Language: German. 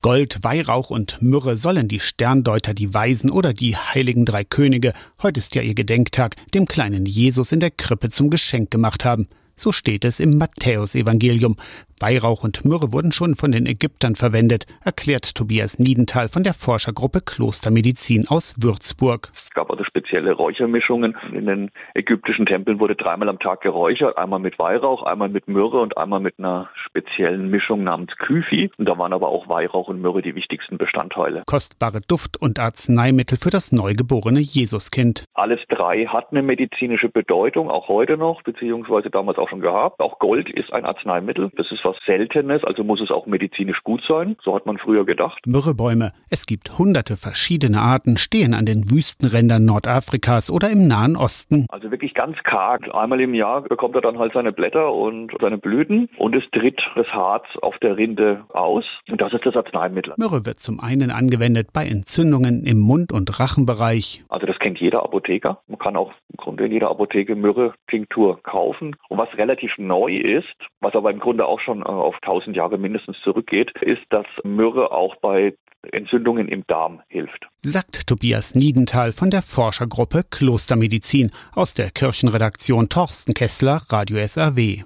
Gold, Weihrauch und Myrrhe sollen die Sterndeuter, die Weisen oder die heiligen drei Könige, heute ist ja ihr Gedenktag, dem kleinen Jesus in der Krippe zum Geschenk gemacht haben. So steht es im Matthäusevangelium. Weihrauch und Myrrhe wurden schon von den Ägyptern verwendet, erklärt Tobias Niedenthal von der Forschergruppe Klostermedizin aus Würzburg. Es gab also spezielle Räuchermischungen. In den ägyptischen Tempeln wurde 3-mal am Tag geräuchert, einmal mit Weihrauch, einmal mit Myrrhe und einmal mit einer speziellen Mischung namens Kyphi. Und da waren aber auch Weihrauch und Myrrhe die wichtigsten Bestandteile. Kostbare Duft- und Arzneimittel für das neugeborene Jesuskind. Alles drei hat eine medizinische Bedeutung, auch heute noch, beziehungsweise damals auch schon gehabt. Auch Gold ist ein Arzneimittel. Das ist was Seltenes, also muss es auch medizinisch gut sein. So hat man früher gedacht. Myrrhebäume. Es gibt hunderte verschiedene Arten, stehen an den Wüstenrändern Nordafrikas oder im Nahen Osten. Also wirklich ganz karg. Einmal im Jahr bekommt er dann halt seine Blätter und seine Blüten und es tritt das Harz auf der Rinde aus. Und das ist das Arzneimittel. Myrrhe wird zum einen angewendet bei Entzündungen im Mund- und Rachenbereich. Also das kennt jeder Apotheker. Man kann auch im Grunde in jeder Apotheke Myrrhe-Tinktur kaufen. Und was relativ neu ist, was aber im Grunde auch schon auf 1000 Jahre mindestens zurückgeht, ist, dass Myrrhe auch bei Entzündungen im Darm hilft. Sagt Tobias Niedenthal von der Forschergruppe Klostermedizin aus der Kirchenredaktion Torsten Kessler, Radio SRW.